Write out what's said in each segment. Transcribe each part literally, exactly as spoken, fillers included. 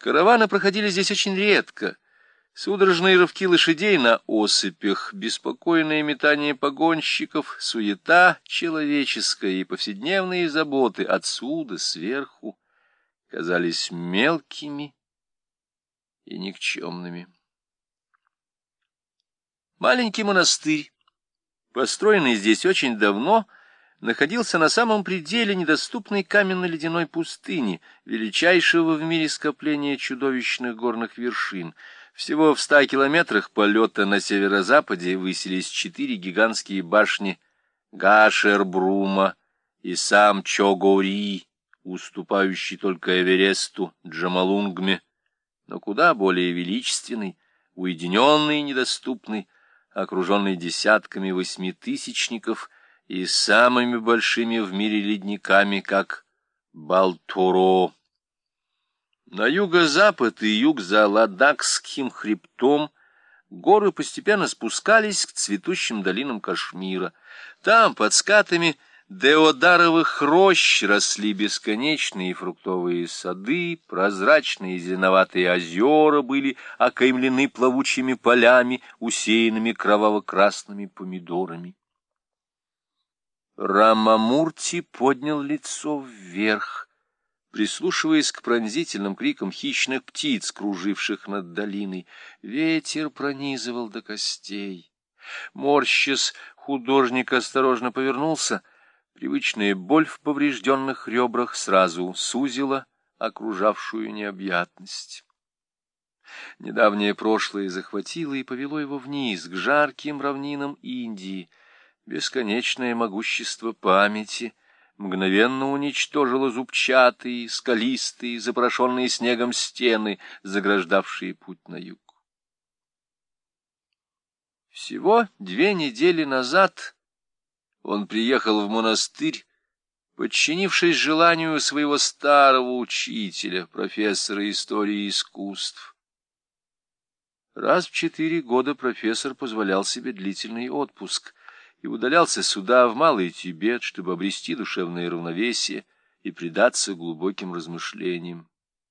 Караваны проходили здесь очень редко. Судорожные рывки лошадей на осыпях, беспокойное метание погонщиков, суета человеческая и повседневные заботы отсюда, сверху, казались мелкими и никчемными. Маленький монастырь, построенный здесь очень давно, находился на самом пределе недоступной каменно-ледяной пустыни, величайшего в мире скопления чудовищных горных вершин. Всего в ста километрах полета на северо-западе высились четыре гигантские башни Гашер-Брума и сам Чогори, уступающий только Эвересту, Джомолунгме, но куда более величественный, уединенный и недоступный, окруженный десятками восьмитысячников и самыми большими в мире ледниками, как Балтуро. На юго-запад и юг за Ладакским хребтом горы постепенно спускались к цветущим долинам Кашмира. Там, под скатами деодаровых рощ, росли бесконечные фруктовые сады, прозрачные зеленоватые озера были окаймлены плавучими полями, усеянными кроваво-красными помидорами. Рамамурти поднял лицо вверх, прислушиваясь к пронзительным крикам хищных птиц, круживших над долиной. Ветер пронизывал до костей. Морщась, художник осторожно повернулся. Привычная боль в поврежденных ребрах сразу сузила окружавшую необъятность. Недавнее прошлое захватило и повело его вниз, к жарким равнинам Индии. Бесконечное могущество памяти мгновенно уничтожило зубчатые, скалистые, запорошенные снегом стены, заграждавшие путь на юг. Всего две недели назад он приехал в монастырь, подчинившись желанию своего старого учителя, профессора истории искусств. Раз в четыре года профессор позволял себе длительный отпуск и удалялся сюда, в Малый Тибет, чтобы обрести душевное равновесие и предаться глубоким размышлениям.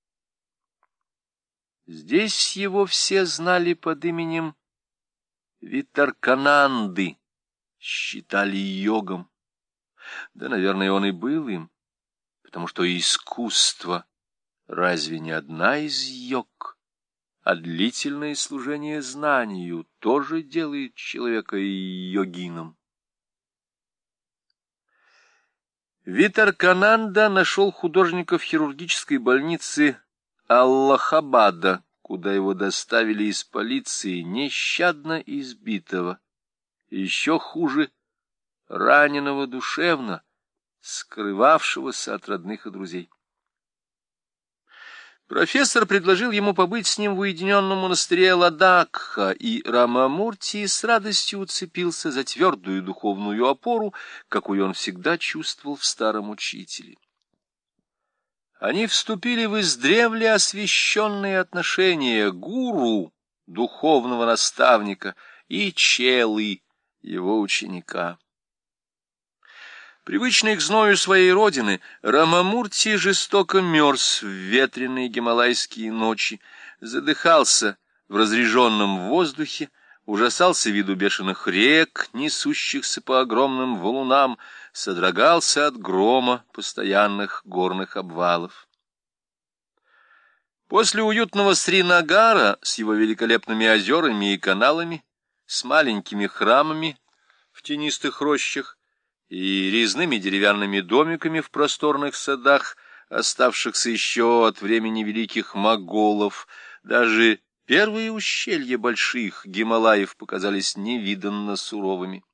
Здесь его все знали под именем Витаркананды, считали йогом. Да, наверное, он и был им, потому что искусство разве не одна из йог, а длительное служение знанию тоже делает человека йогином. Витаркананда нашел художника в хирургической больнице Аллахабада, куда его доставили из полиции, нещадно избитого, еще хуже, раненого душевно, скрывавшегося от родных и друзей. Профессор предложил ему побыть с ним в уединенном монастыре Ладакха, и Рамамурти с радостью уцепился за твердую духовную опору, какую он всегда чувствовал в старом учителе. Они вступили в издревле освященные отношения гуру, духовного наставника, и челы, его ученика. Привычный к зною своей родины, Рамамурти жестоко мерз в ветреные гималайские ночи, задыхался в разреженном воздухе, ужасался виду бешеных рек, несущихся по огромным валунам, содрогался от грома постоянных горных обвалов. После уютного Сринагара с его великолепными озерами и каналами, с маленькими храмами в тенистых рощах и резными деревянными домиками в просторных садах, оставшихся еще от времени великих моголов, даже первые ущелья больших Гималаев показались невиданно суровыми.